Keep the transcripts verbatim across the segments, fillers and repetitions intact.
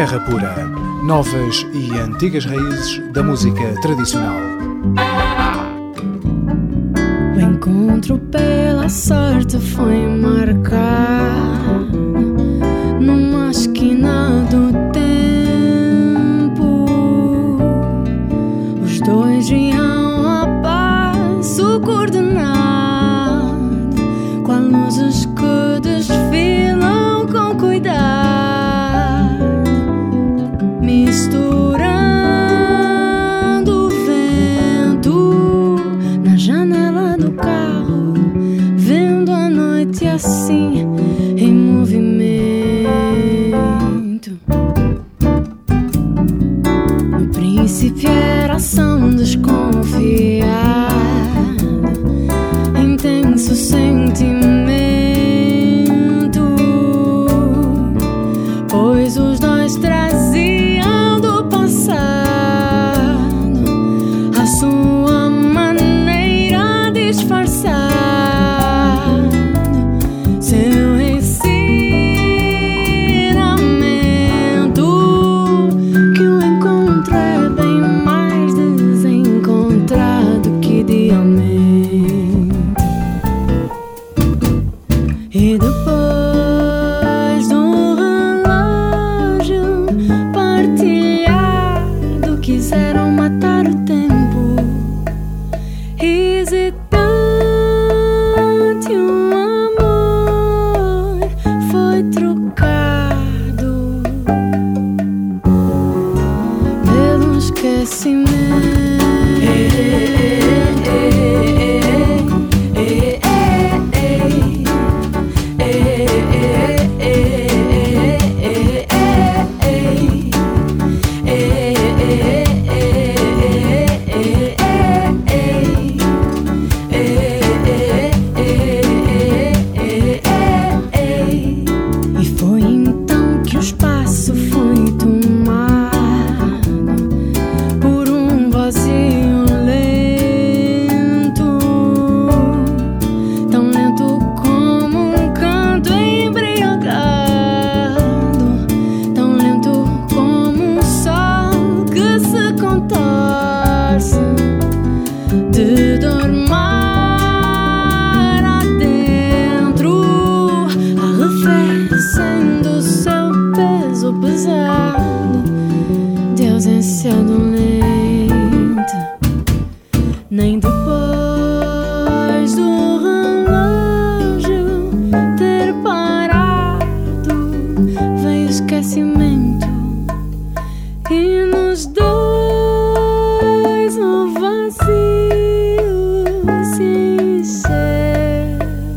Terra Pura. Novas e antigas raízes da música tradicional. O encontro pela sorte foi marcado numa esquina do tempo. Os dois iam a passo coordenado, com luzes que desfilam com cuidado, misturando o vento na janela do carro, vendo a noite assim em movimento. No princípio era ação desconfiada, intenso sentimento, pois os dois traziam do passado a sua maneira disfarçada seu ensinamento, que o encontro é bem mais desencontrado que idealmente. E depois do relógio partilhado, quiseram matar o tempo. Hesitante, um amor foi trocado pelo esquecimento. E foi então que o espaço foi tomado por um vazio lento, tão lento como um canto embriagado, tão lento como um sol que se contorce de dor mar adentro, arrefecendo seu peso pesado de ausência dolente. Nem depois do relógio ter parado veio o esquecimento, e nos dois o vazio se encheu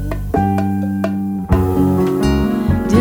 de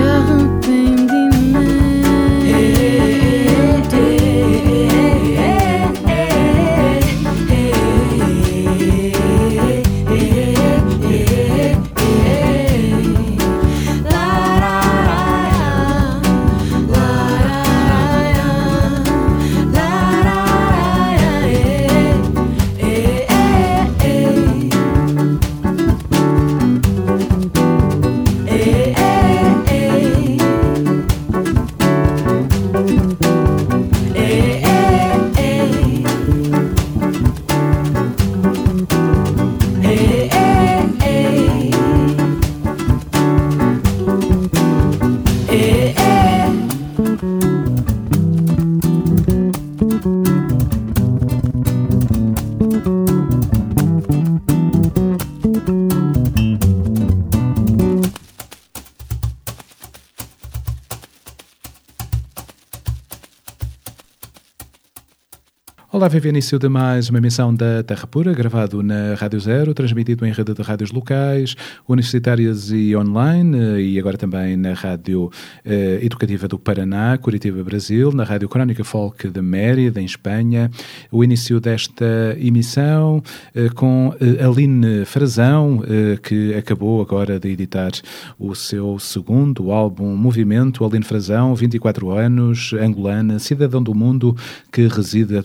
Olá, vive início de mais uma emissão da Terra Pura, gravado na Rádio Zero, transmitido em rede de rádios locais, universitárias e online, e agora também na Rádio eh, Educativa do Paraná, Curitiba, Brasil, na Rádio Crónica Folk de Mérida, em Espanha. O início desta emissão eh, com eh, Aline Frazão, eh, que acabou agora de editar o seu segundo álbum Movimento. Aline Frazão, vinte e quatro anos, angolana, cidadão do mundo, que reside atualmente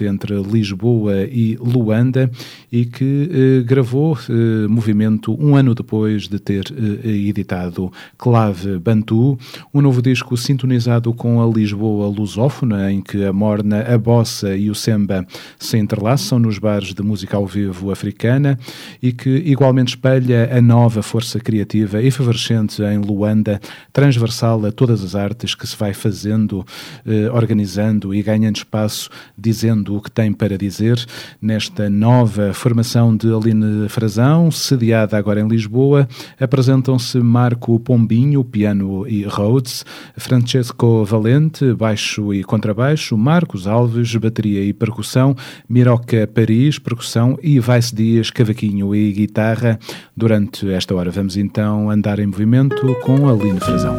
entre Lisboa e Luanda e que eh, gravou eh, Movimento um ano depois de ter eh, editado Clave Bantu, um novo disco sintonizado com a Lisboa lusófona, em que a morna, a bossa e o samba se entrelaçam nos bares de música ao vivo africana e que igualmente espelha a nova força criativa efervescente em Luanda, transversal a todas as artes, que se vai fazendo, eh, organizando e ganhando espaço, dizendo o que tem para dizer. Nesta nova formação de Aline Frazão, sediada agora em Lisboa, apresentam-se Marco Pombinho, piano e Rhodes, Francesco Valente, baixo e contrabaixo, Marcos Alves, bateria e percussão, Miroca Paris, percussão e Vice Dias, cavaquinho e guitarra. Durante esta hora vamos então andar em movimento com Aline Frazão.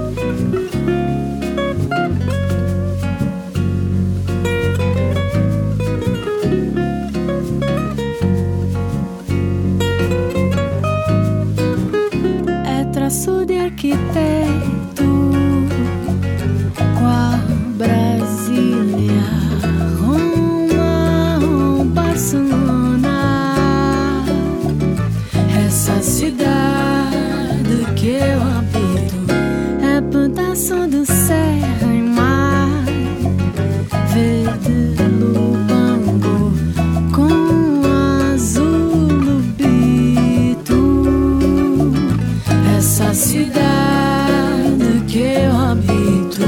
É traço de arquiteto, qual Brasília, Roma ou Barcelona. Essa cidade que eu habito é pedaço do serra e mar, verde Lubango com azul Lubito. Essa cidade que eu habito,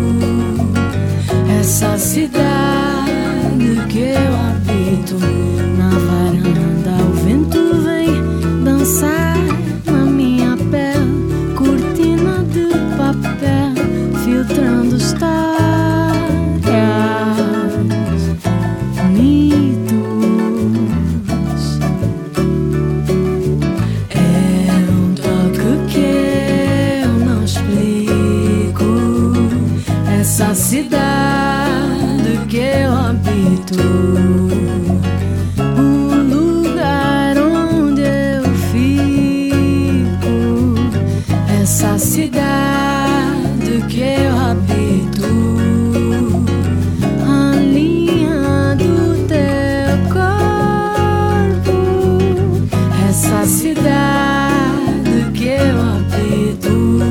essa cidade que eu habito, na varanda o vento vem dançar na minha pele, cortina de papel, filtrando histórias, mitos. É um toque que eu não explico, essa cidade que eu habito, o lugar onde eu fico, essa cidade que eu habito, a linha do teu corpo, essa cidade que eu habito,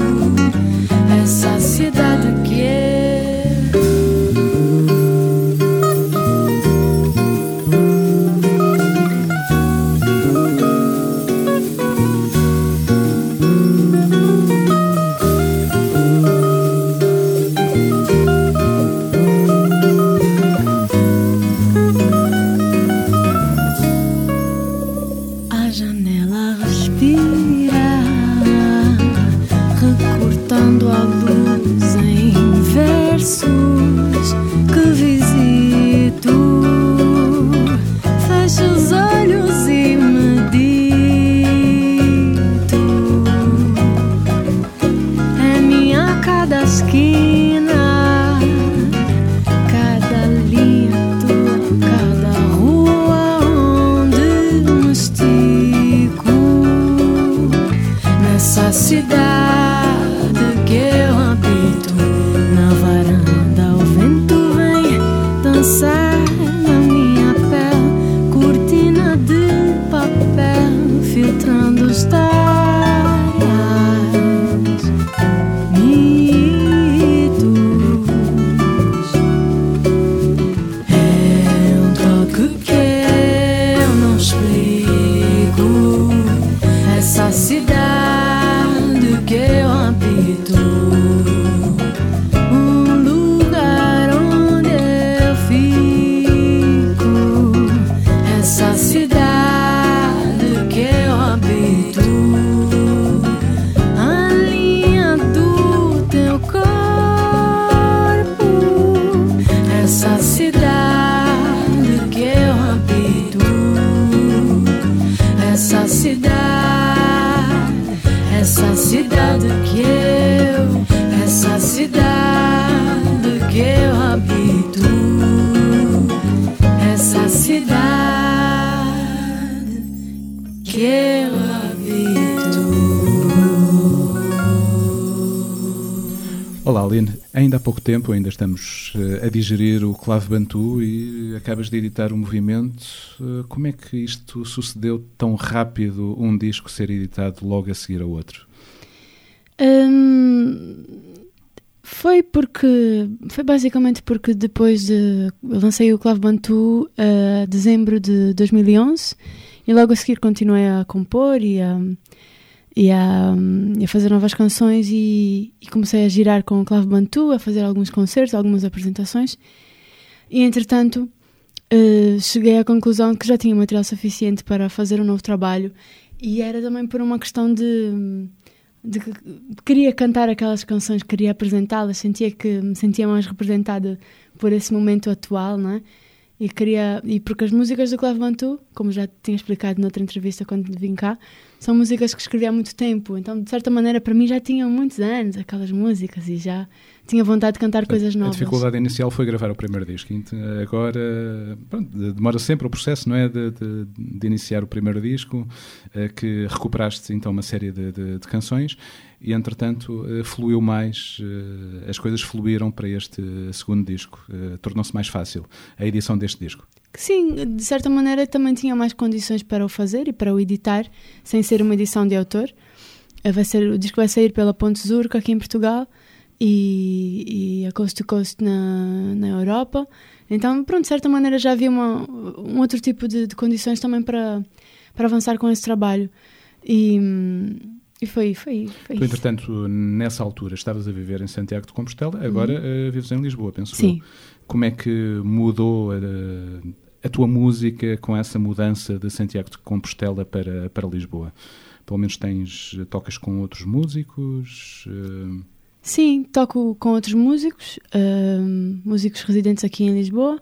essa cidade que eu a janela respira, recortando a luz em versos que visito. Fecho os olhos e medito. É minha cada esquina, cada linha tua, cada rua onde me estico. Nessa cidade que eu habito, na varanda o vento vem dançar na minha pele, cortina de papel, filtrando histórias, mitos. É um toque que eu não explico, essa cidade que eu habito, um lugar onde eu fico, essa cidade que eu habito, a linha do teu corpo, essa cidade que eu habito, essa cidade, essa cidade que eu, essa cidade que eu habito, essa cidade que eu habito. Olá, Aline, ainda há pouco tempo, ainda estamos uh, a digerir o Clave Bantu e acabas de editar um movimento. Uh, como é que isto sucedeu tão rápido, um disco ser editado logo a seguir ao outro? Um, foi porque, foi basicamente porque depois de, eu lancei o Clave Bantu em uh, dezembro de dois mil e onze e logo a seguir continuei a compor e a... E a, a fazer novas canções e, e comecei a girar com o Clave Bantu, a fazer alguns concertos, algumas apresentações. E, entretanto, uh, cheguei à conclusão que já tinha material suficiente para fazer um novo trabalho. E era também por uma questão de... de, de queria cantar aquelas canções, queria apresentá-las, sentia que me sentia mais representada por esse momento atual, não é? E, queria, e porque as músicas do Clave Bantu, como já tinha explicado noutra entrevista quando vim cá, são músicas que escrevi há muito tempo, então de certa maneira para mim já tinham muitos anos aquelas músicas e já tinha vontade de cantar coisas novas. A dificuldade inicial foi gravar o primeiro disco, agora pronto, demora sempre o processo, não é, de, de, de iniciar o primeiro disco, que recuperaste então uma série de, de, de canções e entretanto fluiu mais, as coisas fluíram para este segundo disco, tornou-se mais fácil a edição deste disco. Sim, de certa maneira também tinha mais condições para o fazer e para o editar, sem ser uma edição de autor. Vai ser, o disco vai sair pela Ponte Zurca aqui em Portugal e, e a Coast to Coast na, na Europa. Então, pronto, de certa maneira já havia uma, um outro tipo de, de condições também para, para avançar com esse trabalho. E, e foi, foi, foi tu, isso. Entretanto, nessa altura estavas a viver em Santiago de Compostela, agora uhum. uh, vives em Lisboa, penso Sim. eu. Como é que mudou a, a tua música com essa mudança de Santiago de Compostela para, para Lisboa? Pelo menos tens, tocas com outros músicos? Uh... Sim, toco com outros músicos, uh, músicos residentes aqui em Lisboa.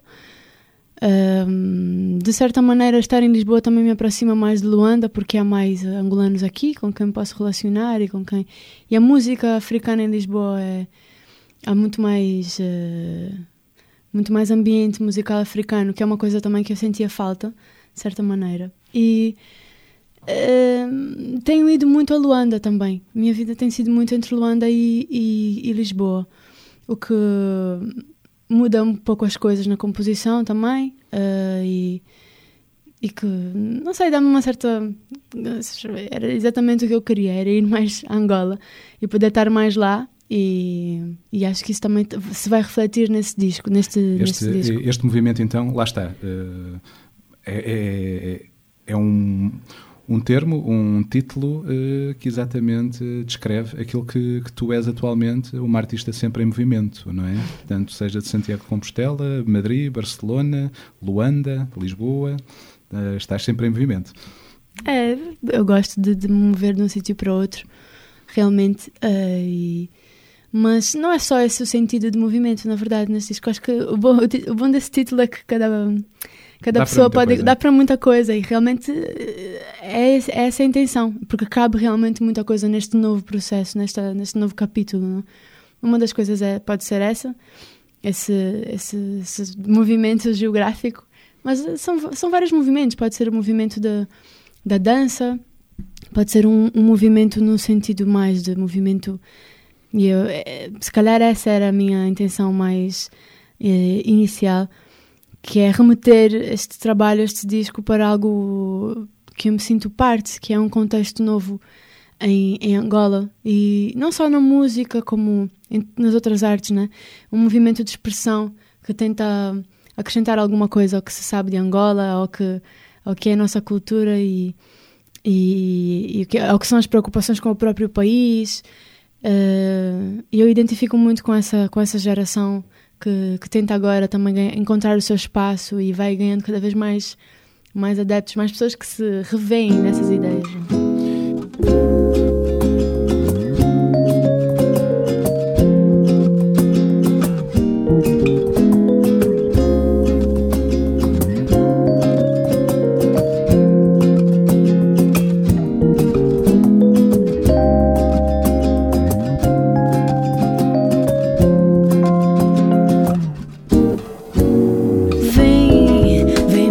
Uh, de certa maneira, estar em Lisboa também me aproxima mais de Luanda, porque há mais angolanos aqui com quem posso relacionar e com quem... E a música africana em Lisboa é... há muito mais... Uh, muito mais ambiente musical africano, que é uma coisa também que eu sentia falta, de certa maneira. E uh, tenho ido muito a Luanda também. Minha vida tem sido muito entre Luanda e, e, e Lisboa, o que muda um pouco as coisas na composição também, uh, e, e que, não sei, dá-me uma certa... Era exatamente o que eu queria, era ir mais a Angola e poder estar mais lá. E, e acho que isso também se vai refletir nesse disco, neste, este, neste disco. Este movimento, então, lá está, uh, é, é, é um, um termo, um título uh, que exatamente descreve aquilo que, que tu és atualmente, uma artista sempre em movimento, não é? Portanto, seja de Santiago de Compostela, Madrid, Barcelona, Luanda, Lisboa, uh, estás sempre em movimento. É, eu gosto de, de me mover de um sítio para outro, realmente, uh, e... Mas não é só esse o sentido de movimento, na verdade, nesse disco. Acho que o bom, o bom desse título é que cada, cada pessoa pode... Coisa. Dá para muita coisa e realmente é, é essa a intenção, porque cabe realmente muita coisa neste novo processo, nesta, neste novo capítulo. Não? Uma das coisas é, pode ser essa, esse, esse, esse movimento geográfico, mas são, são vários movimentos. Pode ser o movimento da, da dança, pode ser um, um movimento no sentido mais de movimento... E eu, se calhar essa era a minha intenção mais eh, inicial, que é remeter este trabalho, este disco para algo que eu me sinto parte, que é um contexto novo em, em Angola. E não só na música, como em, nas outras artes, né? Um movimento de expressão que tenta acrescentar alguma coisa ao que se sabe de Angola, ao que, ao que é a nossa cultura e, e, e ao que são as preocupações com o próprio país. Uh, eu identifico muito com essa, com essa geração que, que tenta agora também ganha, encontrar o seu espaço e vai ganhando cada vez mais, mais adeptos, mais pessoas que se revêem nessas ideias.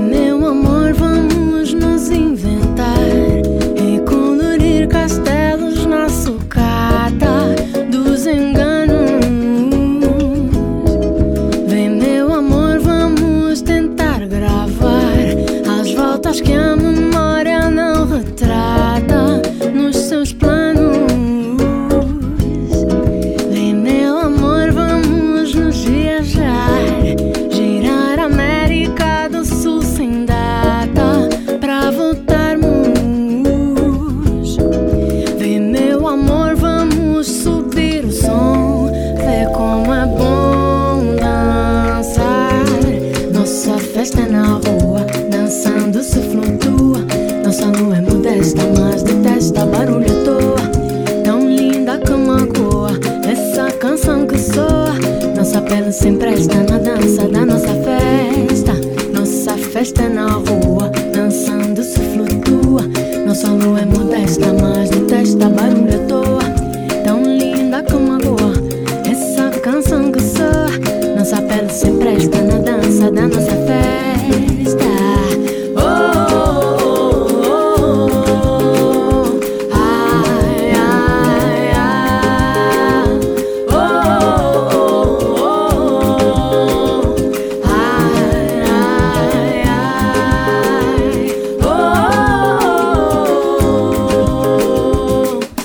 Inventar e colorir castelos Nossa lua é modesta, mas detesta barulho à toa. Tão linda que magoa, essa canção que soa. Nossa pele se empresta na dança da nossa festa. Nossa festa é na rua, dançando se flutua. Nossa lua é modesta, mas detesta barulho à toa. Tão linda que magoa, essa canção que soa. Nossa pele se empresta na dança da nossa festa. Oh, oh, oh, oh, oh. Ai, ai, ai. Oh, oh, oh, oh. Ai, ai, ai. Oh, oh, oh, oh.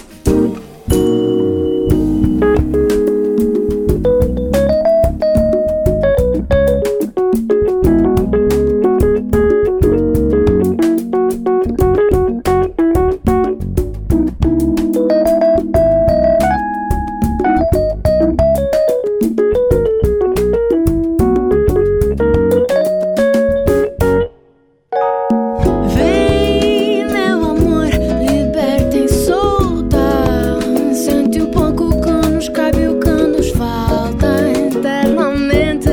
Vem, meu amor, liberta e solta. Sente um pouco o que nos cabe e o que nos falta internamente.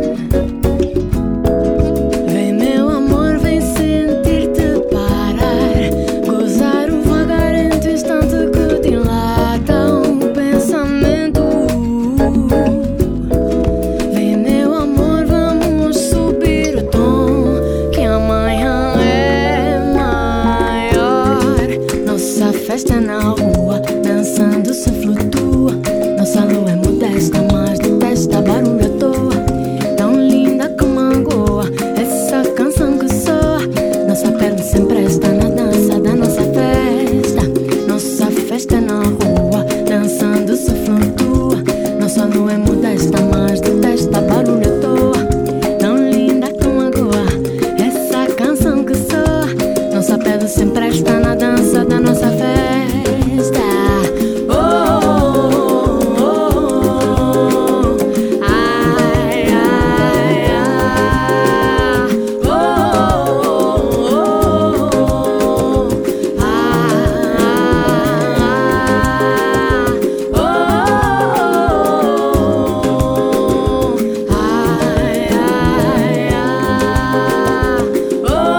Vem, meu amor, vem sentir-te parar. Gozar o vagarento instante que dilata o pensamento. Vem, meu amor, vamos subir o tom, que amanhã é maior. Nossa festa é na rua, dançando se flutua. Nossa lua é modesta, mas detesta barulho à toa. Tão linda que magoa, essa canção que soa. Nossa pele se empresta na dança da nossa festa. Nossa festa é na rua, dançando se flutua. Nossa lua é modesta, mas detesta barulho à toa. Tão linda que magoa, essa canção que soa. Nossa pele se empresta na dança da nossa festa. Oh, oh, oh, oh. Ai, ai, ai. Oh, oh, oh, oh. Ai, ai, ai. Oh, oh, oh. Ai, ai, ai. Oh, oh,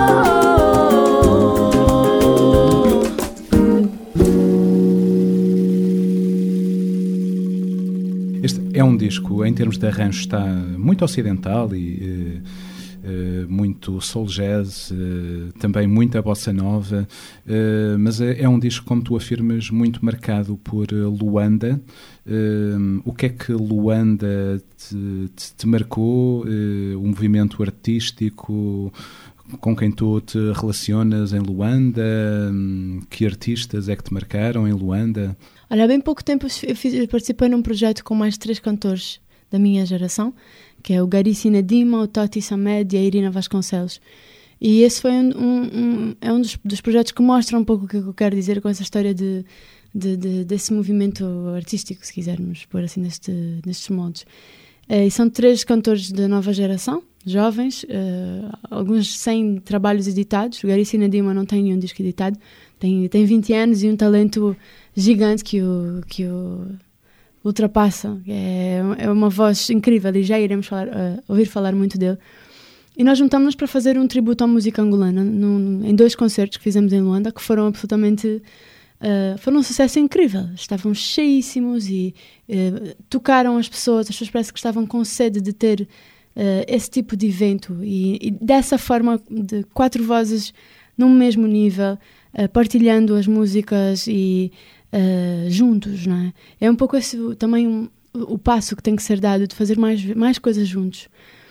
oh. Este é um disco, em termos de arranjo, está muito ocidental e eh, eh, muito soul jazz, eh, também muita bossa nova, eh, mas é, é um disco, como tu afirmas, muito marcado por eh, Luanda. Eh, o que é que Luanda te, te, te marcou? Eh, o movimento artístico com quem tu te relacionas em Luanda? Que artistas é que te marcaram em Luanda? Olha, há bem pouco tempo eu, fiz, eu participei num projeto com mais três cantores da minha geração, que é o Gary Sinedima, o Toti Samed e a Irina Vasconcelos. E esse foi um, um, um, é um dos, dos projetos que mostra um pouco o que eu quero dizer com essa história de, de, de, desse movimento artístico, se quisermos pôr assim neste, nestes moldes. Uh, e são três cantores da nova geração, jovens, uh, alguns sem trabalhos editados. O Gary Sinedima não tem nenhum disco editado, tem, tem vinte anos e um talento gigante que o, que o ultrapassa. É, é uma voz incrível e já iremos falar, uh, ouvir falar muito dele. E nós juntamos-nos para fazer um tributo à música angolana num, em dois concertos que fizemos em Luanda, que foram absolutamente... Uh, foram um sucesso incrível. Estavam cheíssimos e uh, tocaram as pessoas. As pessoas parece que estavam com sede de ter uh, esse tipo de evento. E, e dessa forma, de quatro vozes num mesmo nível, uh, partilhando as músicas e uh, juntos, não é? É um pouco esse também um, o passo que tem que ser dado, de fazer mais, mais coisas juntos.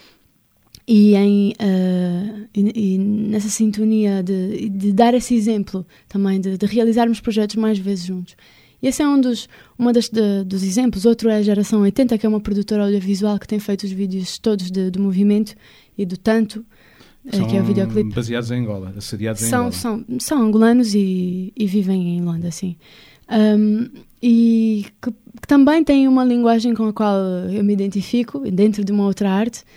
E, em, uh, e, e nessa sintonia de, de dar esse exemplo também, de, de realizarmos projetos mais vezes juntos. E esse é um dos, uma das, de, dos exemplos. Outro é a Geração oitenta, que é uma produtora audiovisual que tem feito os vídeos todos de, do movimento e do tanto, são que é o videoclipe. Baseados em Angola, assediados em são, Angola. São, são angolanos e, e vivem em Luanda, sim. Um, e que, que também têm uma linguagem com a qual eu me identifico, dentro de uma outra arte.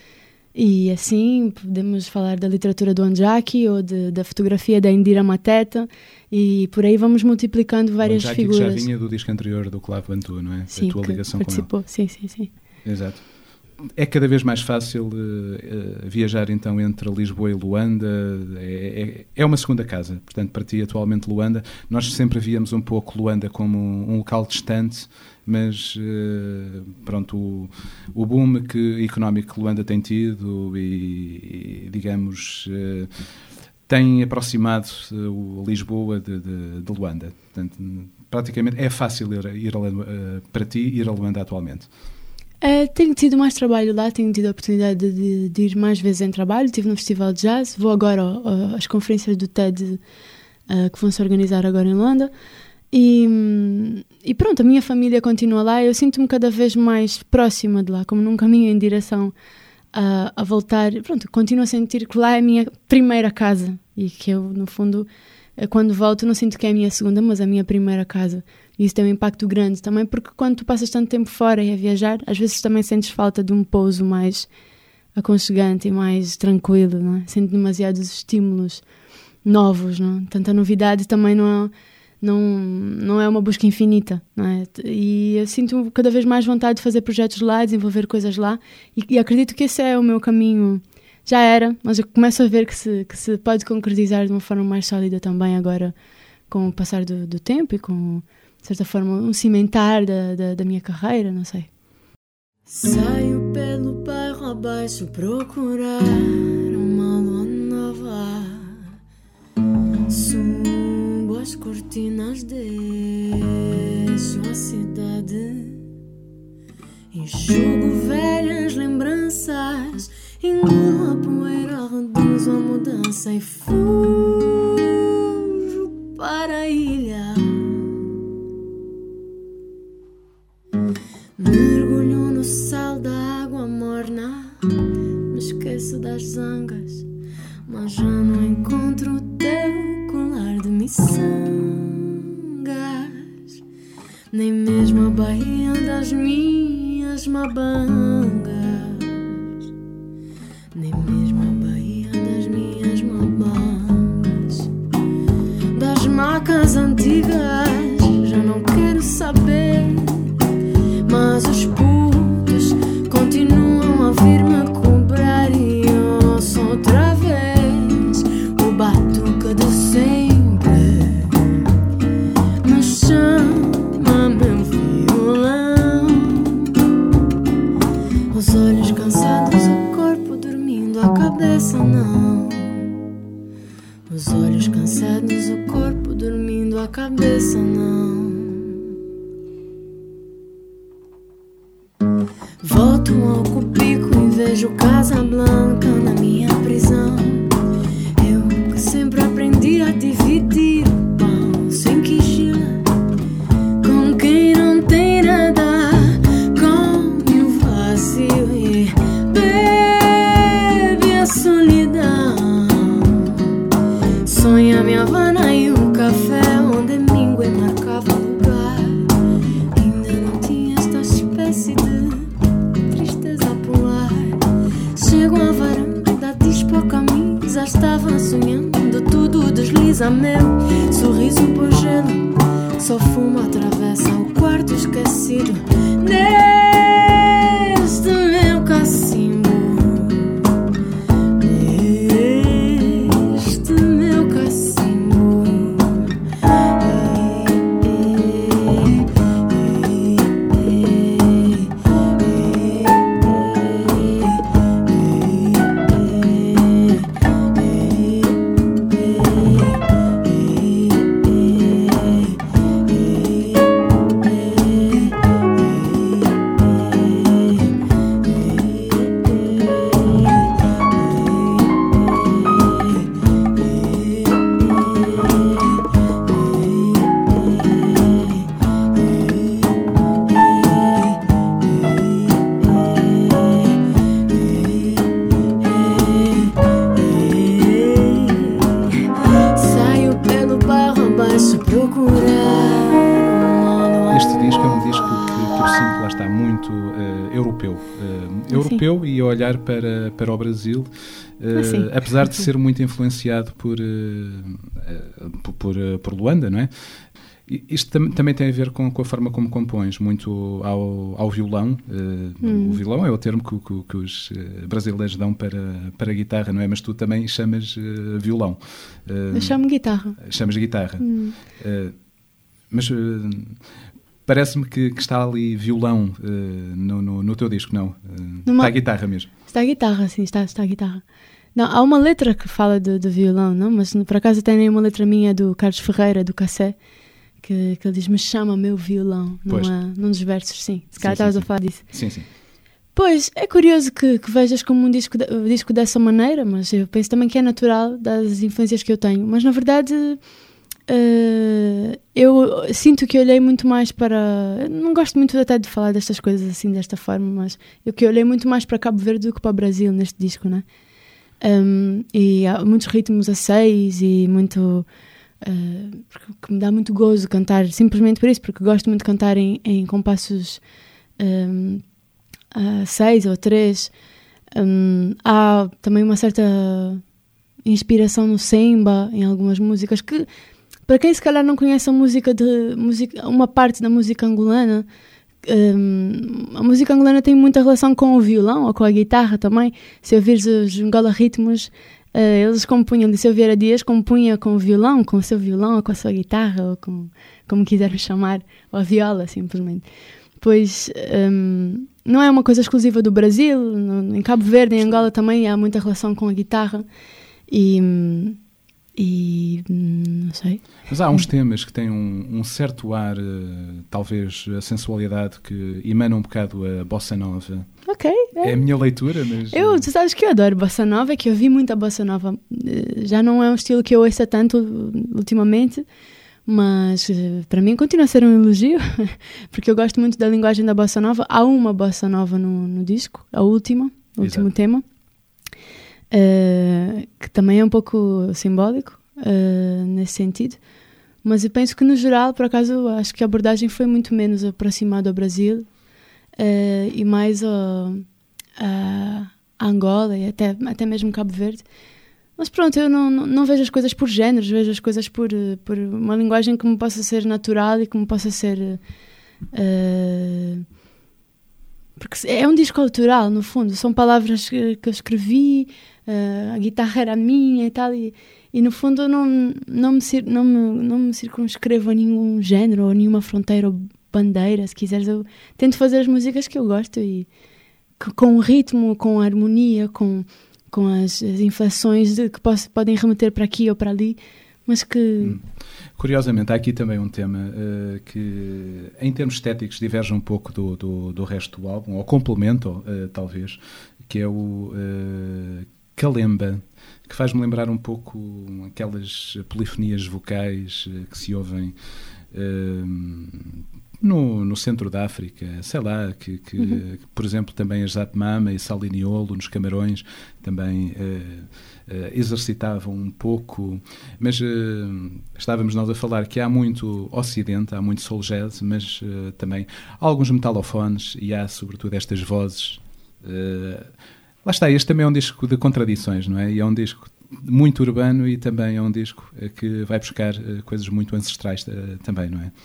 E assim podemos falar da literatura do Anjaki ou de, da fotografia da Indira Mateta, e por aí vamos multiplicando várias Anjaki, figuras. Que já vinha do disco anterior do Clave Bantu, não é? Sim, a tua ligação participou. com ele. Sim, sim, sim. Exato. É cada vez mais fácil uh, uh, viajar então entre Lisboa e Luanda, é, é, é uma segunda casa, portanto para ti atualmente Luanda, nós sempre víamos um pouco Luanda como um, um local distante, mas uh, pronto, o, o boom que, económico que Luanda tem tido e, e digamos, uh, tem aproximado uh, Lisboa de, de, de Luanda, portanto praticamente é fácil ir, ir a, uh, para ti ir a Luanda atualmente. Uh, tenho tido mais trabalho lá, tenho tido a oportunidade de, de ir mais vezes em trabalho. Estive no Festival de Jazz, vou agora uh, às conferências do TED uh, que vão se organizar agora em Luanda. E, e pronto, a minha família continua lá. Eu sinto-me cada vez mais próxima de lá, como num caminho em direção a, a voltar. Pronto, continuo a sentir que lá é a minha primeira casa e que eu, no fundo, quando volto, não sinto que é a minha segunda, mas a minha primeira casa. E isso tem um impacto grande também, porque quando tu passas tanto tempo fora e a viajar, às vezes também sentes falta de um pouso mais aconchegante e mais tranquilo, não é? Sentes demasiados estímulos novos, não é? Tanta novidade também não é, não, não é uma busca infinita, não é? E eu sinto cada vez mais vontade de fazer projetos lá, desenvolver coisas lá, e, e acredito que esse é o meu caminho. Já era, mas eu começo a ver que se, que se pode concretizar de uma forma mais sólida também agora, com o passar do, do tempo e com, de certa forma, um cimentar da, da, da minha carreira, não sei. Saio pelo bairro abaixo procurar uma lua nova. Subo as cortinas, deixo a cidade, enxugo velhas lembranças, engulo a poeira, reduzo a mudança e fujo para a ilha. Mergulho no sal da água morna, me esqueço das zangas, mas já não encontro o teu colar de miçangas, nem mesmo a baía das minhas mabangas, nem mesmo a baía das minhas mabangas. Das macas antigas já não quero saber, mas os putos continuam a vir-me cobrar e eu ouço outra vez o batuque de sempre. Me chama meu violão, os olhos cansados, o corpo dormindo, a cabeça não. Os olhos cansados, o corpo dormindo, a cabeça não. Volto ao Cupico e vejo Casablanca na minha prisão. Eu que sempre aprendi a dividir o pão sem quixila com quem não tem nada, come o vazio e bebe a solidão. Sonha minha Havana e um café onde Hemingway marcava o lugar. Ainda não tinha esta espécie de chego à varanda, dispo a camisa, estava sonhando, tudo desliza, meu sorriso por gelo, só fumo atravessa o quarto esquecido neste meu cacimbo, neste meu cacimbo. sinto, lá está, muito uh, europeu. Uh, europeu e a olhar para, para o Brasil, uh, assim. apesar de ser muito influenciado por, uh, uh, por, por, uh, por Luanda, não é? Isto tam- também tem a ver com, com a forma como compões, muito ao, ao violão. Uh, hum. O violão é o termo que, que, que os uh, brasileiros dão para, para a guitarra, não é? Mas tu também chamas uh, violão. Uh, Eu chamo guitarra. Chamas guitarra. Hum. Uh, mas uh, parece-me que, que está ali violão uh, no, no, no teu disco, não? Uh, Numa... Está a guitarra mesmo. Está a guitarra, sim, está, está a guitarra. Não, há uma letra que fala de, de violão, não? Mas por acaso tem uma letra minha do Carlos Ferreira, do Cassé, que, que ele diz, me chama meu violão, numa, num dos versos, sim. Se calhar estavas a falar disso. Sim, sim. Pois, é curioso que, que vejas como um disco, de, um disco dessa maneira, mas eu penso também que é natural das influências que eu tenho. Mas, na verdade, uh, eu sinto que olhei muito mais para... Não gosto muito até de falar destas coisas assim, desta forma, mas eu que olhei muito mais para Cabo Verde do que para o Brasil neste disco, né? Um, e há muitos ritmos a seis e muito... Uh, que me dá muito gozo cantar, simplesmente por isso, porque gosto muito de cantar em, em compassos um, a seis ou três. Um, há também uma certa inspiração no semba em algumas músicas que, para quem se calhar não conhece a música de música, uma parte da música angolana, um, a música angolana tem muita relação com o violão ou com a guitarra também. Se ouvires os Angola Ritmos, Uh, eles compunham, de Seu Vieira Dias compunha com o violão, com o seu violão ou com a sua guitarra, ou com, como quisermos chamar, ou a viola, simplesmente. Pois um, não é uma coisa exclusiva do Brasil, no, em Cabo Verde, em Angola também há muita relação com a guitarra e, e não sei. Mas há uns temas que têm um, um certo ar, uh, talvez a sensualidade que emana um bocado a bossa nova. Ok. É. é a minha leitura, mas... Eu, tu sabes que eu adoro bossa nova, é que eu vi muita bossa nova. Já não é um estilo que eu ouço tanto ultimamente, mas para mim continua a ser um elogio, porque eu gosto muito da linguagem da bossa nova. Há uma bossa nova no, no disco, a última, o último Exato. tema, uh, que também é um pouco simbólico uh, nesse sentido. Mas eu penso que no geral, por acaso, acho que a abordagem foi muito menos aproximada ao Brasil, Uh, e mais a, a, a Angola e até, até mesmo Cabo Verde. Mas pronto, eu não, não, não vejo as coisas por géneros, vejo as coisas por, por uma linguagem que me possa ser natural e que me possa ser... Uh, porque é um disco autoral, no fundo. São palavras que, que eu escrevi, uh, a guitarra era minha e tal, e, e no fundo não, não, me, não, me, não me circunscrevo a nenhum género ou nenhuma fronteira ou bandeira, se quiseres. Eu tento fazer as músicas que eu gosto e com o ritmo, com a harmonia, com, com as, as inflexões de, que posso, podem remeter para aqui ou para ali, mas que... Hum. Curiosamente, há aqui também um tema uh, que, em termos estéticos, diverge um pouco do, do, do resto do álbum, ou complemento, uh, talvez, que é o uh, Kalemba, que faz-me lembrar um pouco aquelas polifonias vocais uh, que se ouvem uh, No, no centro da África, sei lá, que, que uhum. por exemplo, também a Zatmama e Saliniolo, nos Camarões, também uh, uh, exercitavam um pouco, mas uh, estávamos nós a falar que há muito Ocidente, há muito soul jazz, mas uh, também há alguns metalofones e há, sobretudo, estas vozes. Uh, lá está, este também é um disco de contradições, não é? E é um disco muito urbano e também é um disco uh, que vai buscar uh, coisas muito ancestrais uh, também, não é?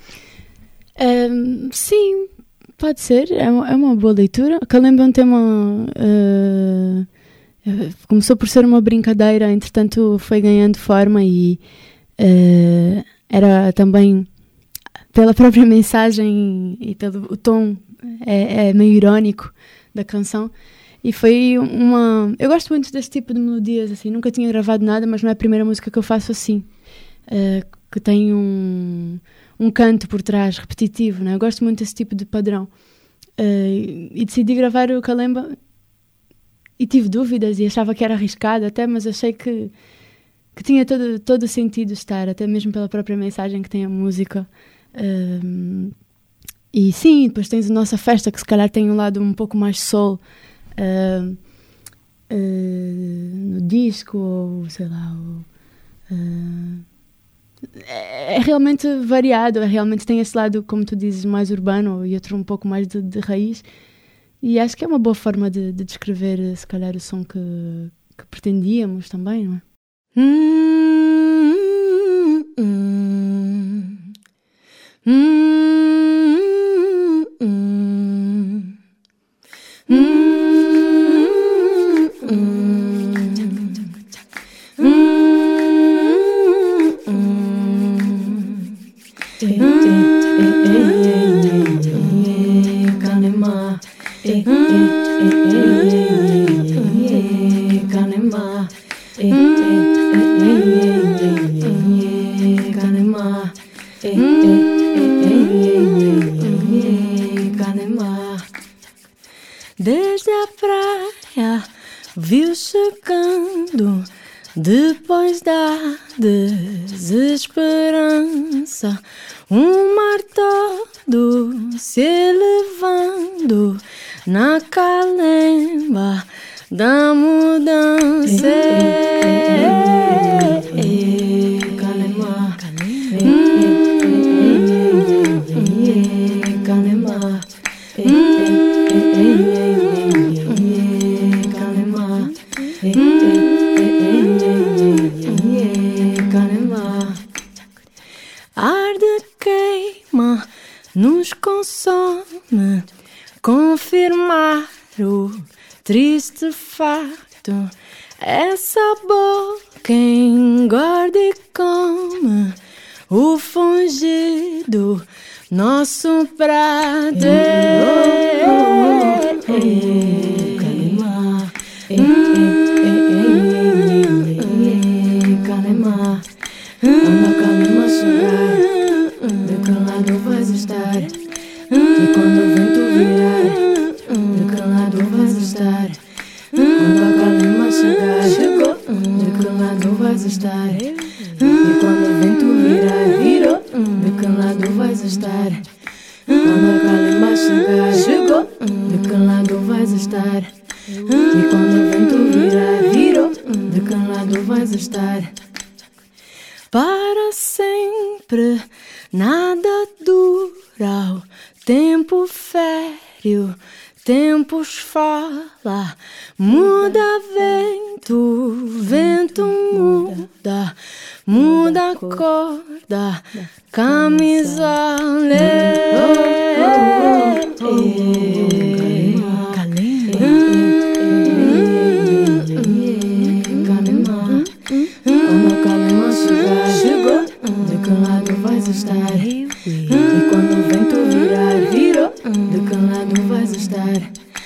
Um, sim, pode ser, é uma, é uma boa leitura. Kalemba é um tema uh, começou por ser uma brincadeira, entretanto foi ganhando forma e uh, era também pela própria mensagem e pelo o tom é, é meio irónico da canção. E foi uma... Eu gosto muito desse tipo de melodias, assim, nunca tinha gravado nada, mas não é a primeira música que eu faço assim, uh, que tem um um canto por trás, repetitivo, né? Eu gosto muito desse tipo de padrão. Uh, e decidi gravar o Kalemba e tive dúvidas e achava que era arriscado até, mas achei que, que tinha todo, todo o sentido estar, até mesmo pela própria mensagem que tem a música. Uh, e sim, depois tens a Nossa Festa, que se calhar tem um lado um pouco mais soul uh, uh, no disco, ou sei lá... Ou, uh, É, realmente variado, é realmente tem esse lado, como tu dizes, mais urbano e outro um pouco mais de, de raiz. E acho que é uma boa forma de, de descrever, se calhar, o som que, que pretendíamos também, não é? Hum, hum, hum, hum, hum, desde a praia viu chegando, depois da desesperança, um mar todo se elevando na calemba da mudança. Arde, queima, nos consome, confirmar o triste fato. Essa boca engorda e come o fungido nosso prato. Quando a calma chegar, de que lado vais estar? E quando o vento virar, de que lado vais estar? Quando a calma chegar, chegou, de que lado vais estar? E quando o vento virar, virou, de que lado vais estar? Quando a calma chegar, chegou, de que lado vais estar? E quando o vento virar, virou, de que lado vais estar? Para sempre nada dura, o tempo fere, o tempo fala, muda vento, vento muda, muda a cor da camisola. Quando a calma chegar, chegou, de que lado vais estar? E quando o vento virar, virou, de que lado vais estar?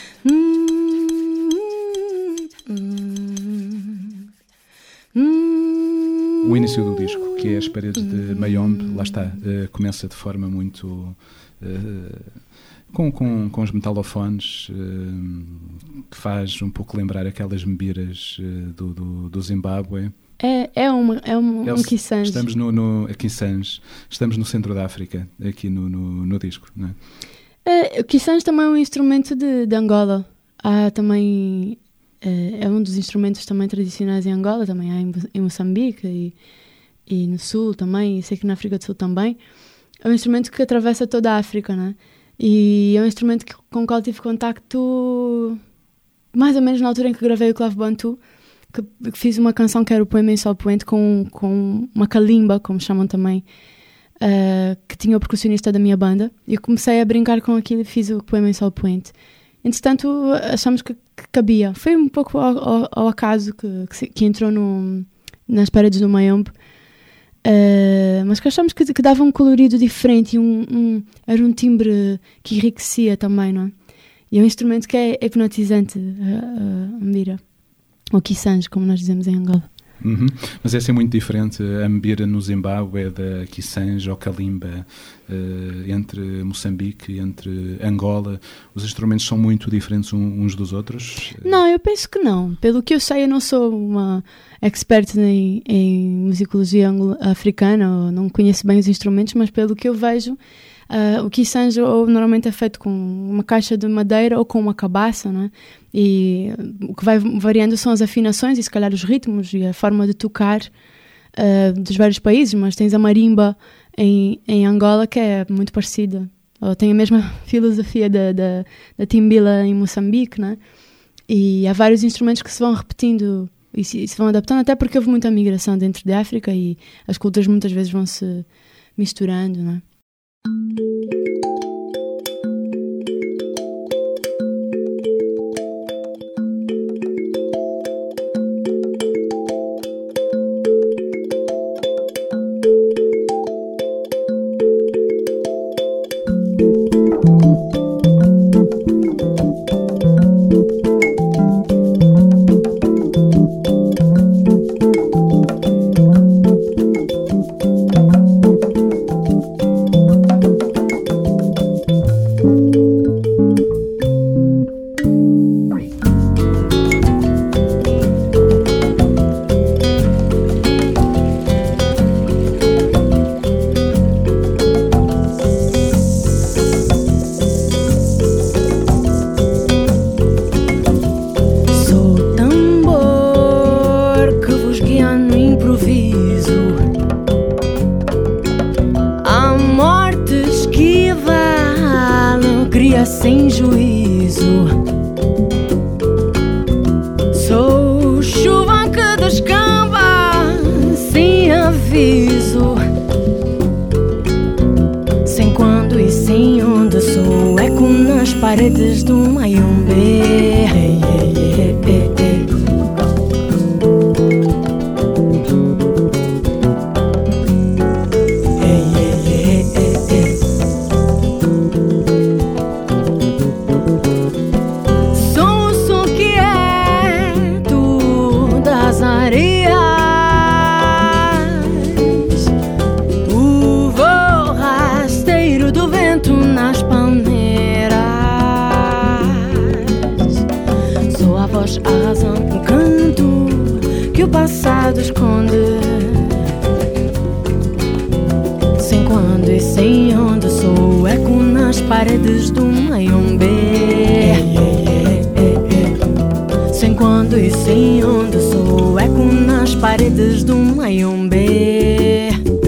O início do disco, que é As Paredes de Mayombe, lá está, uh, começa de forma muito... Uh, com, com, com os metalofones, uh, que faz um pouco lembrar aquelas membiras uh, do, do, do Zimbábue. É, é, uma, é um, um Kissange. Estamos no, no Kissange, estamos no centro da África, aqui no, no, no disco, não é? É, o Kissange também é um instrumento de, de Angola. Há também... É, é um dos instrumentos também tradicionais em Angola, também há em, em Moçambique e, e no Sul também, e sei que na África do Sul também. É um instrumento que atravessa toda a África, né? E é um instrumento que, com o qual tive contacto mais ou menos na altura em que gravei o Clave Bantu, que, que fiz uma canção que era o Poema em Sol Poente com, com uma kalimba, como chamam também, uh, que tinha o percussionista da minha banda, e eu comecei a brincar com aquilo e fiz o Poema em Sol Poente. Entretanto, achamos que, que cabia. Foi um pouco ao, ao, ao acaso que, que, que entrou no, nas paredes do Mayombe, uh, mas que achamos que, que dava um colorido diferente e um, um, era um timbre que enriquecia também, não é? E é um instrumento que é hipnotizante, a mbira, ou Kissange, como nós dizemos em Angola. Uhum. Mas é assim muito diferente a mbira no Zimbábue da Kissange ou kalimba uh, entre Moçambique e entre Angola. Os instrumentos são muito diferentes uns dos outros? Não, eu penso que não. Pelo que eu sei, eu não sou uma expert em, em musicologia africana, não conheço bem os instrumentos, mas pelo que eu vejo, Uh, o Kissange ou, normalmente é feito com uma caixa de madeira ou com uma cabaça, né? E o que vai variando são as afinações e se calhar os ritmos e a forma de tocar uh, dos vários países, mas tens a marimba em, em Angola, que é muito parecida. Ou tem a mesma filosofia da, da, da timbila em Moçambique, né? E há vários instrumentos que se vão repetindo e se, e se vão adaptando, até porque houve muita migração dentro da África e as culturas muitas vezes vão se misturando, né? Sem juízo, sou chuva que descamba sem aviso, sem quando e sem onde, sou eco nas paredes do Mayombe. Hey, hey, hey, hey, hey. A razão, o canto que o passado esconde, sem quando e sem onde, sou eco nas paredes do Mayombe. Sem quando e sem onde, sou eco nas paredes do Mayombe.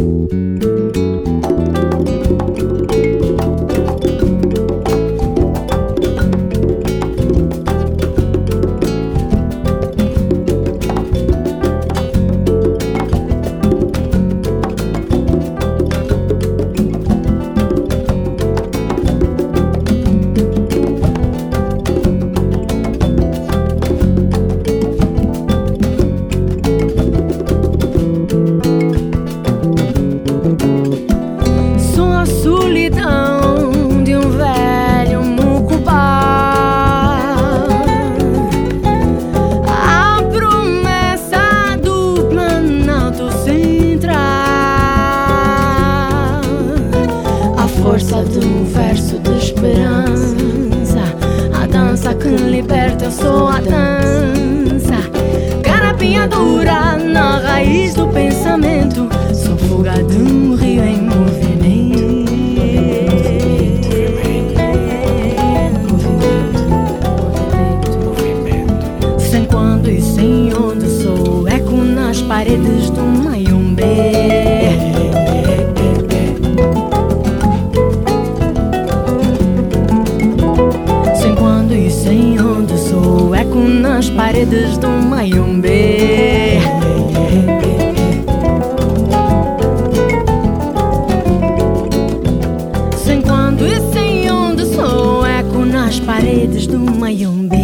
Força de um verso de esperança, a dança que liberta, eu sou a dança. Carapinha dura na raiz do pensamento, sou fuga de um rio em movimento. Sem quando e sem onde, sou eco nas paredes do Mayombe. Sem onde, sou eco nas paredes do Mayombe. Sem quando e sem onde, sou eco nas paredes do Mayombe.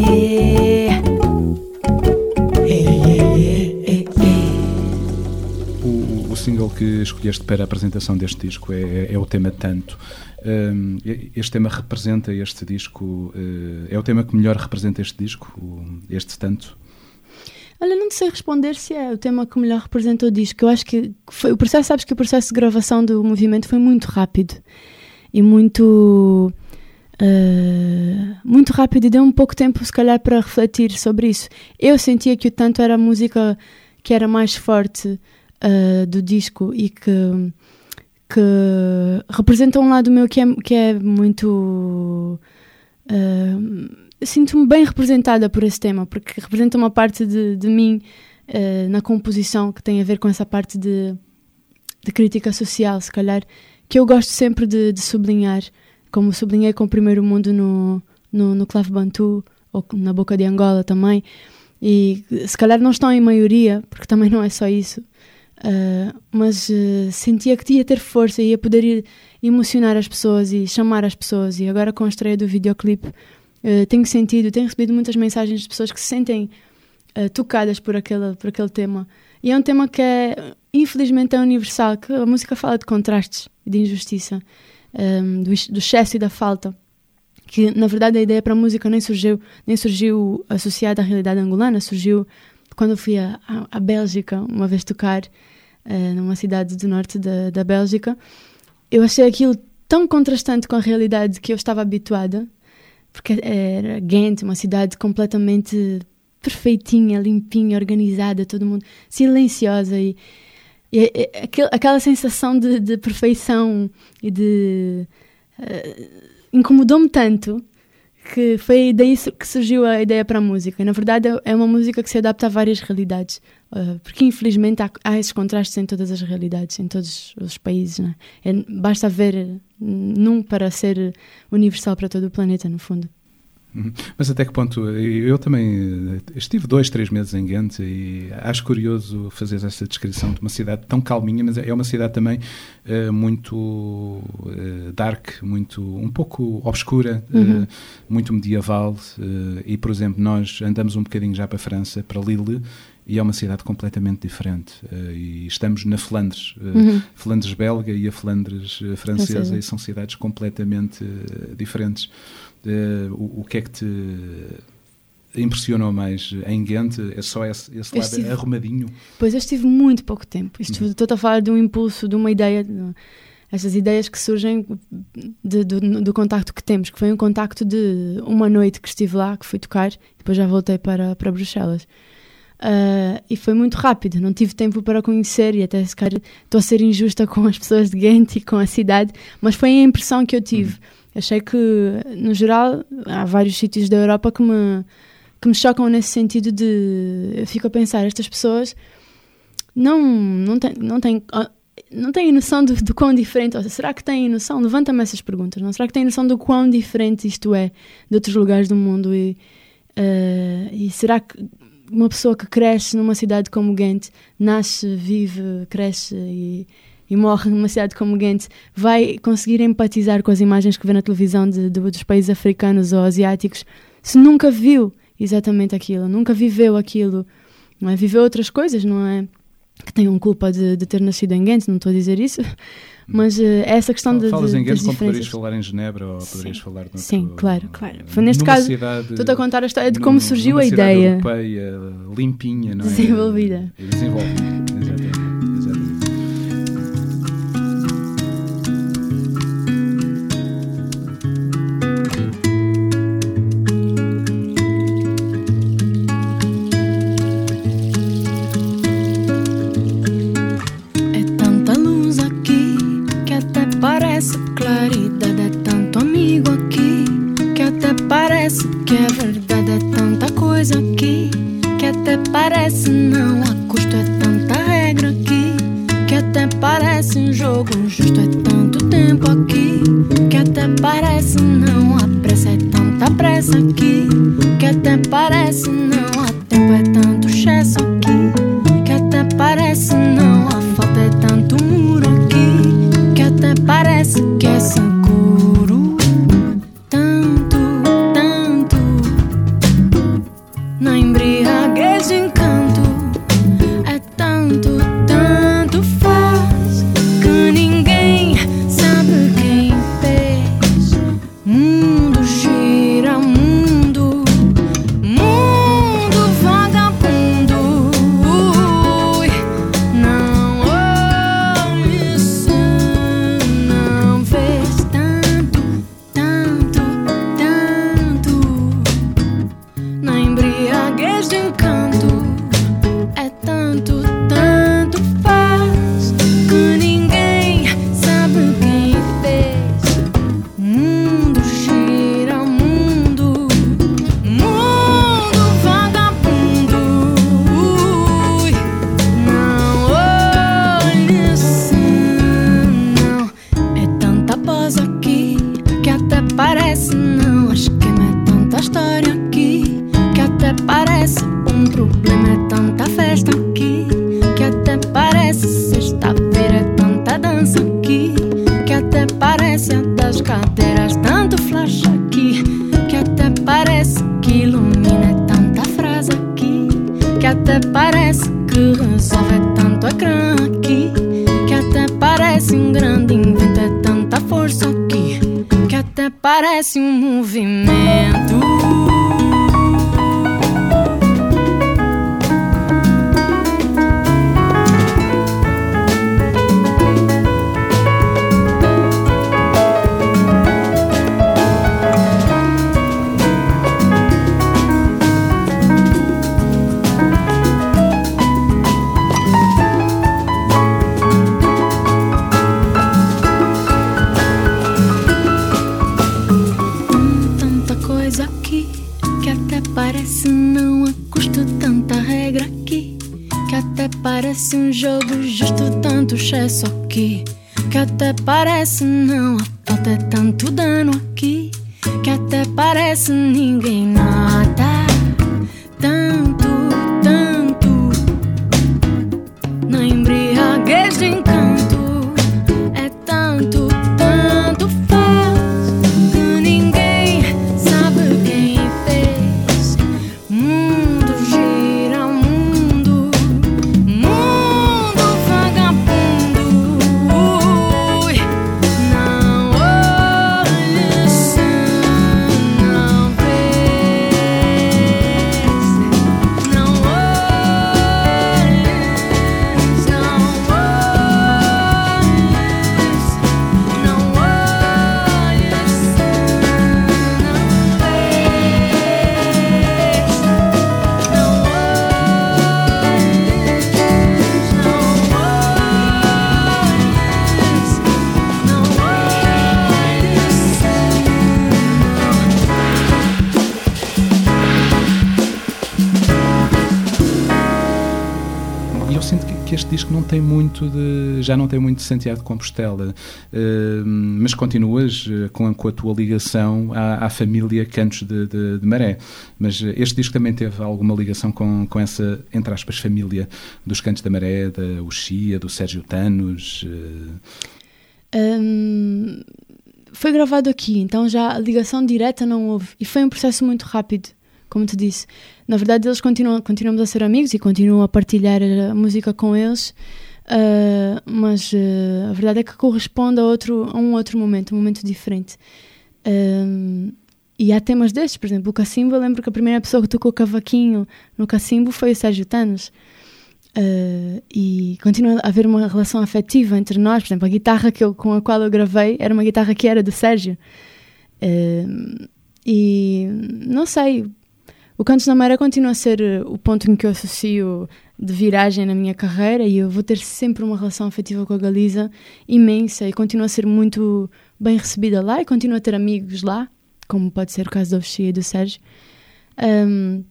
O, o single que escolheste para a apresentação deste disco é, é o tema Tanto. Um, este tema representa este disco, uh, é o tema que melhor representa este disco, o, este Tanto? Olha, não sei responder se é o tema que melhor representa o disco. Eu acho que foi, o processo, sabes que o processo de gravação do movimento foi muito rápido e muito uh, muito rápido, e deu um pouco tempo se calhar para refletir sobre isso. Eu sentia que o Tanto era a música que era mais forte uh, do disco e que que representa um lado meu que é, que é muito... Uh, sinto-me bem representada por esse tema, porque representa uma parte de, de mim uh, na composição que tem a ver com essa parte de, de crítica social, se calhar, que eu gosto sempre de, de sublinhar, como sublinhei com o Primeiro Mundo no, no, no Clave Bantu, ou na Boca de Angola também, e se calhar não estão em maioria, porque também não é só isso, uh, mas uh, sentia que ia ter força e ia poder ir emocionar as pessoas e chamar as pessoas, e agora com a estreia do videoclipe uh, tenho sentido, tenho recebido muitas mensagens de pessoas que se sentem uh, tocadas por aquele, por aquele tema, e é um tema que é, infelizmente é universal, que a música fala de contrastes e de injustiça, um, do, do excesso e da falta, que na verdade a ideia para a música nem surgiu, nem surgiu associada à realidade angolana, surgiu quando eu fui à, à Bélgica uma vez tocar uh, numa cidade do norte da, da Bélgica. Eu achei aquilo tão contrastante com a realidade que eu estava habituada, porque era Ghent, uma cidade completamente perfeitinha, limpinha, organizada, todo mundo silenciosa, e, e, e aquel, aquela sensação de, de perfeição e de... Uh, incomodou-me tanto que foi daí que surgiu a ideia para a música. E, na verdade, é uma música que se adapta a várias realidades, uh, porque infelizmente há, há esses contrastes em todas as realidades, em todos os países, né? É, basta ver num para ser universal para todo o planeta, no fundo. Mas até que ponto, eu também estive dois, três meses em Ghent e acho curioso fazer essa descrição de uma cidade tão calminha, mas é uma cidade também uh, muito uh, dark, muito, um pouco obscura, uhum. uh, muito medieval, uh, e por exemplo nós andamos um bocadinho já para a França, para Lille, e é uma cidade completamente diferente, uh, e estamos na Flandres, uh, uhum. Flandres belga e a Flandres uh, francesa, e são cidades completamente uh, diferentes. Uh, o, o que é que te impressionou mais em Ghent? É só esse, esse lado estive, arrumadinho? Pois, eu estive muito pouco tempo. Isto, uhum. Estou a falar de um impulso, de uma ideia, de, estas ideias que surgem de, do, do contacto que temos, que foi um contacto de uma noite que estive lá, que fui tocar, depois já voltei para, para Bruxelas. Uh, e foi muito rápido, não tive tempo para conhecer, e até se calhar estou a ser injusta com as pessoas de Ghent e com a cidade, mas foi a impressão que eu tive. Uhum. Achei que, no geral, há vários sítios da Europa que me, que me chocam nesse sentido de... Eu fico a pensar, estas pessoas não, não têm não têm, não têm noção do, do quão diferente... Ou seja, será que têm noção? Levanta-me essas perguntas. Não? Será que têm noção do quão diferente isto é de outros lugares do mundo? E, uh, e será que uma pessoa que cresce numa cidade como Ghent, nasce, vive, cresce e... e morre numa cidade como Ghent, vai conseguir empatizar com as imagens que vê na televisão de, de, dos países africanos ou asiáticos, se nunca viu exatamente aquilo, nunca viveu aquilo, não é? Viveu outras coisas, não é? Que tenham culpa de, de ter nascido em Ghent, não estou a dizer isso, mas uh, essa questão de, falas de, em Ghent das como diferenças. poderias falar em Genebra ou poderias Sim. falar... Noutro, Sim, claro, claro. Foi neste caso, estou-te a contar a história de como num, surgiu a ideia. europeia, limpinha, não é? Desenvolvida. E desenvolvida, exatamente. exatamente. Parece claridade, é tanto amigo aqui que até parece que é verdade, é tanta coisa aqui que até parece não há custo, é tanta regra aqui que até parece um jogo justo, é tanto tempo aqui que até parece não há pressa, é tanta pressa aqui que até parece não há tempo, é tanto excesso aqui que até parece não há falta, é tanto muro aqui que até parece que é seguro. Tanto, tanto na embriaguez de encanto. É tanto, tanto faz que ninguém sabe quem fez. Mundo gira, mundo, mundo vagabundo. dança aqui, que até parece a das cadeiras. Tanto flash aqui, que até parece que ilumina. É tanta frase aqui, que até parece que resolve. É tanto ecrã aqui, que até parece um grande invento. É tanta força aqui, que até parece um movimento. Parece não há custo, tanta regra aqui, que até parece um jogo justo, tanto excesso aqui, que até parece não há falta, é tanto dano aqui, que até parece ninguém nada. Tanto, tanto, na embriaguez de encanto, é tanto, tanto faz, que ninguém sabe quem fez. Mundo gira, mundo, mundo vagabundo. Ui, não olhes, não vês, não olhes, não olhes, não olhes, não vês. E eu sinto que, que este disco não tem muito de, já não tem muito de Santiago de Compostela, uh, mas continuas uh, com, com a tua ligação à, à família Cantos de, de, de Maré. Mas uh, este disco também teve alguma ligação com, com essa, entre aspas, família dos Cantos da Maré, da Uxia, do Sérgio Tanos? Uh... Um, foi gravado aqui, então já a ligação direta não houve. E foi um processo muito rápido, como te disse. Na verdade, eles continuam, continuamos a ser amigos e continuam a partilhar a música com eles, uh, mas uh, a verdade é que corresponde a, outro, a um outro momento, um momento diferente. Um, e há temas destes, por exemplo, o cacimbo. Eu lembro que a primeira pessoa que tocou cavaquinho no cacimbo foi o Sérgio Tanos. Uh, e continua a haver uma relação afetiva entre nós. Por exemplo, a guitarra que eu, com a qual eu gravei era uma guitarra que era do Sérgio. Uh, e não sei, o Cantos da Maré continua a ser o ponto em que eu associo de viragem na minha carreira, e eu vou ter sempre uma relação afetiva com a Galiza imensa, e continuo a ser muito bem recebida lá, e continuo a ter amigos lá, como pode ser o caso da Uxia e do Sérgio. Um,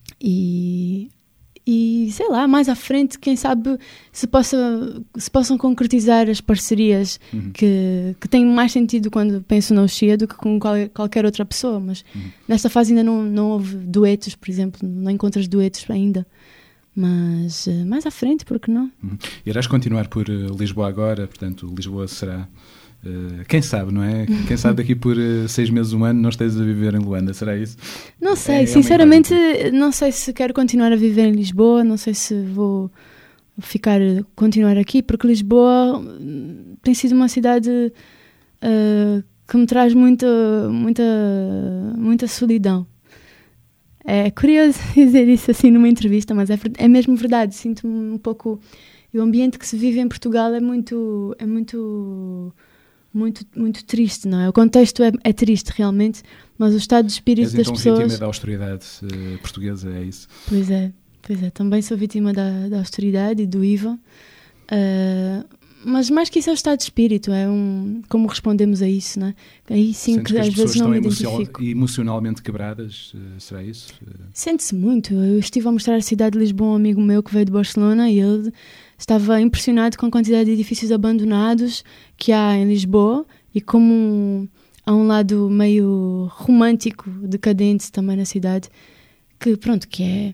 e, e sei lá, mais à frente, quem sabe se, possa, se possam concretizar as parcerias uhum. que, que têm mais sentido quando penso na Uxia do que com qual, qualquer outra pessoa, mas uhum. nesta fase ainda não, não houve duetos, por exemplo, não encontras duetos ainda. Mas uh, mais à frente, por que não? Uhum. Irás continuar por uh, Lisboa agora, portanto, Lisboa será, uh, quem sabe, não é? Quem sabe daqui por uh, seis meses, um ano, não estejas a viver em Luanda, será isso? Não sei, é, sinceramente, é não sei se quero continuar a viver em Lisboa, não sei se vou ficar, continuar aqui, porque Lisboa tem sido uma cidade uh, que me traz muita, muita, muita solidão. É curioso dizer isso assim numa entrevista, mas é, é mesmo verdade. Sinto-me um pouco... O ambiente que se vive em Portugal é muito, é muito, muito, muito triste, não é? O contexto é, é triste realmente, mas o estado de espírito És, das então, pessoas... vítima da austeridade uh, portuguesa, é isso? Pois é, pois é. Também sou vítima da, da austeridade e do I V A. Uh, mas mais que isso é o estado de espírito, é um... Como respondemos a isso, não é? Aí sim que, que às vezes não me identifico. Emocionalmente quebradas, será isso? Sente-se muito. Eu estive a mostrar a cidade de Lisboa a um amigo meu que veio de Barcelona, e ele estava impressionado com a quantidade de edifícios abandonados que há em Lisboa, e como há um lado meio romântico, decadente também na cidade, que pronto, que é...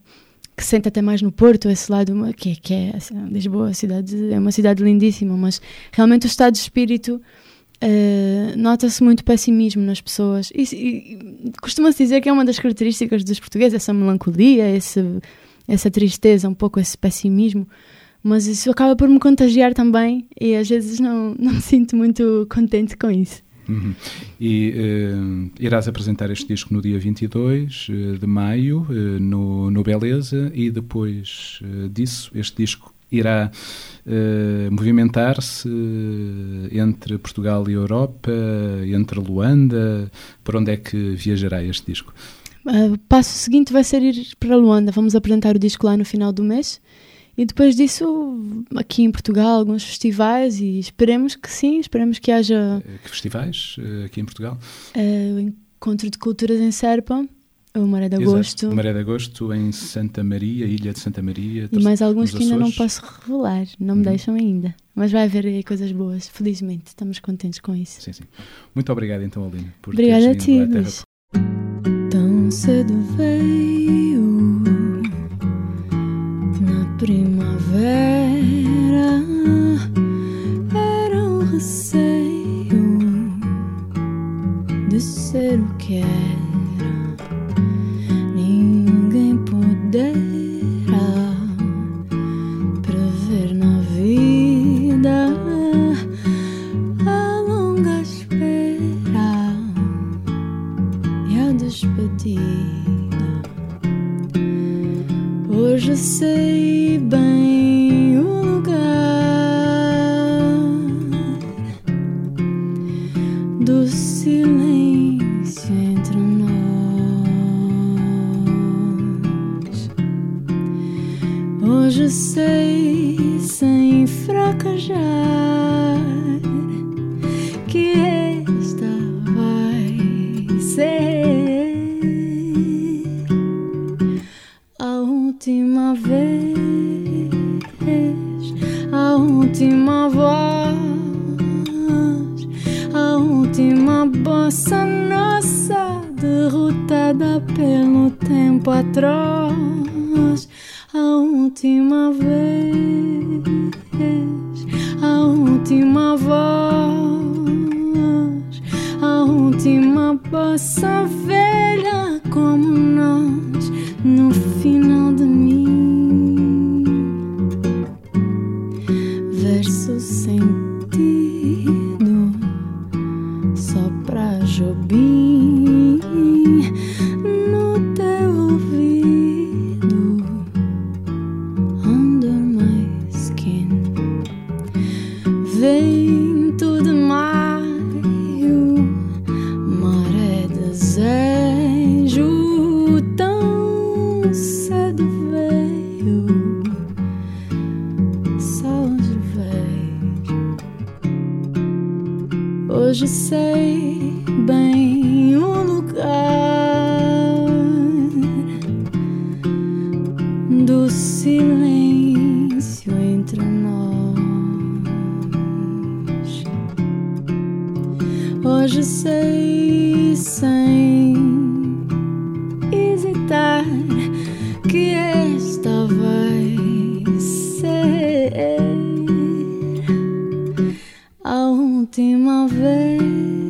que sente até mais no Porto, esse lado, que é, que é assim, Lisboa, a cidade, é uma cidade lindíssima, mas realmente o estado de espírito, uh, nota-se muito pessimismo nas pessoas. E, e costuma-se dizer que é uma das características dos portugueses, essa melancolia, esse, essa tristeza, um pouco esse pessimismo, mas isso acaba por me contagiar também e às vezes não, não me sinto muito contente com isso. Uhum. E uh, irás apresentar este disco no dia vinte e dois de maio uh, no, no Beleza, e depois uh, disso este disco irá uh, movimentar-se uh, entre Portugal e Europa, entre Luanda. Por onde é que viajará este disco? Uh, o passo seguinte vai ser ir para Luanda. Vamos apresentar o disco lá no final do mês. E depois disso, aqui em Portugal, alguns festivais, e esperemos que sim, esperemos que haja... Que festivais aqui em Portugal? Uh, o Encontro de Culturas em Serpa, o Maré de Agosto. Exato. O Maré de Agosto em Santa Maria, Ilha de Santa Maria. E mais alguns que ainda não Açores. posso revelar, não me uhum. deixam ainda. Mas vai haver aí coisas boas, felizmente, estamos contentes com isso. Sim, sim. Muito obrigado então, Aline, por Obrigada teres vindo a ti, à Luís. Terra. Tão cedo veio na primavera, era um receio de ser o que era. Ninguém poderá prever na vida a longa espera e a despedida. Hoje sei bem o lugar do silêncio entre nós. Hoje sei sem fraquejar que esta vai ser a última vez, a última voz, a última bossa nossa derrotada pelo tempo atroz. A última vez, a última voz, a última bossa velha como nós no final de mim. Verso sentido só pra Jobim no teu ouvido, under my skin. Vento de maio, maré desejo, tão cedo veio, só hoje vejo. Hoje sei bem o lugar do silêncio entre nós. Hoje sei sem hesitar que esta vai ser a última vez,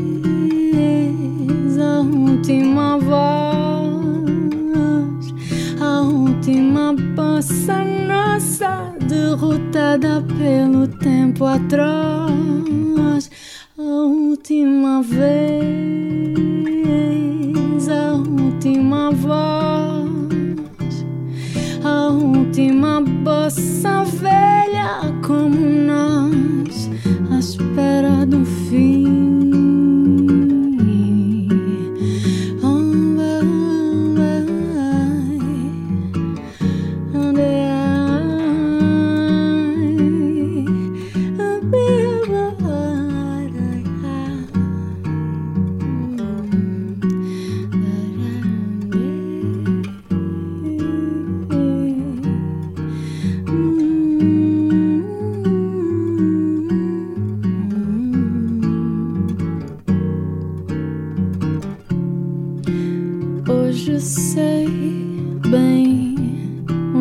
a última voz, a última bossa nossa derrotada pelo tempo atroz. A última vez, a última voz, a última bossa velha como nós, à espera do fim. Hoje sei bem o